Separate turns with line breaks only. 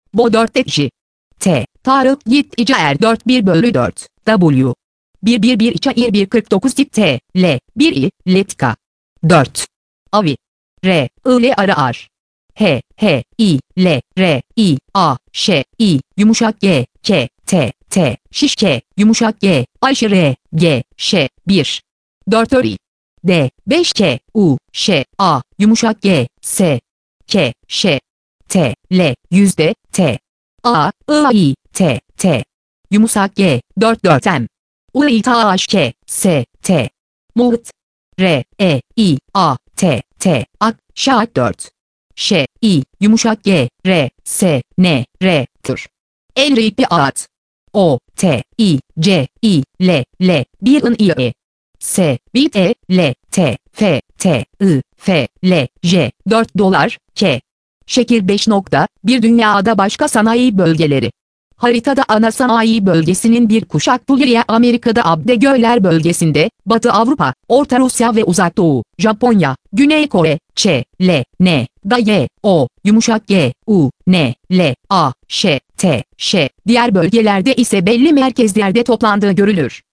Bo 4 etçi. T. Tarık Git İcaer 4 1/4. W. 1 İçair 1 49 tip T. L. 1 I. Letka. 4. Avi. R. I. L. Ar. H. I. L. R. I. A. Ş. I. Yumuşak G. K. T. Şiş K. Yumuşak G. Ayşe R. G. Ş. 1. 4 Öri. D. 5 K. U. Ş. A. Yumuşak G. S. K. Ş. T. L. Yüzde. T. A. I. T. Yumuşak G. 4 M. U. I. T. H. K. S. T. Muğt. R. I. A. T. Ak. Şak 4. Ş. I. Yumuşak G. R. S. N. R. Tır. Enrique At. O. I. C. I. L. 1 I. E. S. Bit E. L. F. I. F. L. J. 4 dolar. K. Şekil 5.1 Dünyada başka sanayi bölgeleri. Haritada ana sanayi bölgesinin bir kuşak Tulya Amerika'da Abdegöller bölgesinde, Batı Avrupa, Orta Rusya ve Uzak Doğu, Japonya, Güney Kore, Ç, L, N, D, Y, O, yumuşak G, U, N, L, A, Ş, T, Ş, diğer bölgelerde ise belli merkezlerde toplandığı görülür.